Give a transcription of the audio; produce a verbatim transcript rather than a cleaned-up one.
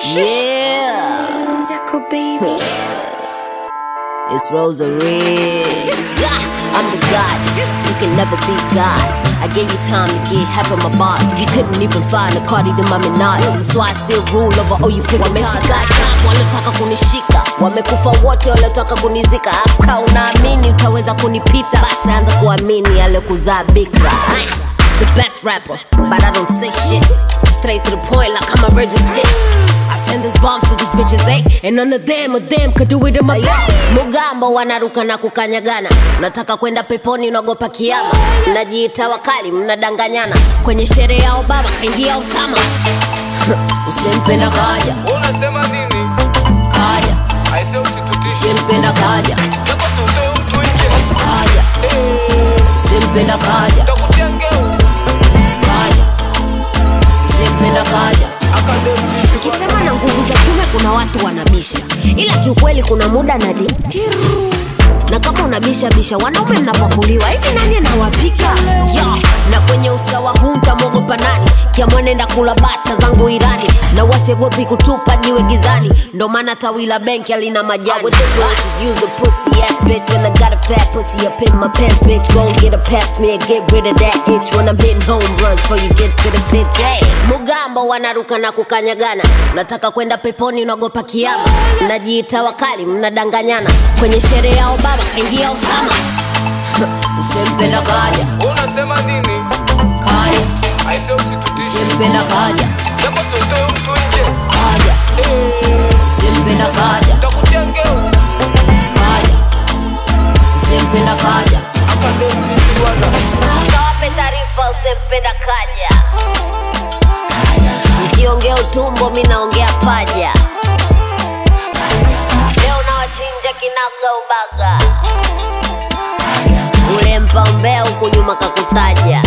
Yeah, Jaco baby. it's Rosary. Yeah, I'm the goddess. You can never be God. I gave you time to get half of my bars. You couldn't even find a Cardi to my Minaj. That's why I still rule over all you freaking wameshika top, walotaka kunishika wamekufa wote, walotaka kunizika. Afka unaamini utaweza kunipita, basi anza kuamini aliyekuzaa bikra. The best rapper, but I don't say shit. Straight to the point like I'm a virgin sick. I send these bombs to these bitches, eh? And none of them, of them could do it in my life. Mugambo wanaruka na kukanyagana. Unataka kwenda peponi unagopa kiyama. Mnajiita wakali, mnadanganyana. Kwenye sherehe ya Obama kaingia Osama. Usimpenda kaja. Unasema nini? Kaja. Aise usitutishe. Usimpenda kaja. Japo sio mtu nje. Kaja. Usimpenda kaja. Takutia ngeo. Kaja. Usimpenda kaja. Kisema na nguvu za kiume kuna watu wanabisha, ila kiukweli kuna muda na ditiru. Na kama unabisha bisha, wanaume mnapakuliwa hivi, nani anawapika? Yeah. Na kwenye usawa huu mtamwogopa nani? Kiamua nenda kula bata zangu Irani, na wasiogopi kutupa jiwe gizani. Ndo maana tawi la benki halina majani. With the glasses, use a pussy ass bitch, and I got a fat pussy up in my pants, bitch. Go and get a pap smear, get rid of that itch when I'm hitting home runs before you get to the pitch. Hey, Mugambo wanaruka na kukanyagana. Unataka kwenda peponi unagopa kiyama. Mnajiita wakali, mnadanganyana. Kwenye sherehe ya Obama kaingia Osama. Usimpenda kaja. Unasema nini? Kaja. Aise usitutishe. Usimpenda kaja. Japo sio mtu nje. Kaja. Usimpenda kaja. Takutia ngeo. Kaja. Usimpenda kaja. Akademi bwana. Kawape taarifa usimpenda kaja. Ukiongea utumbo mimi naongea paja. Leo nawachinja kinaga ubaga. Ule mpaumbea huku nyuma kakutaja.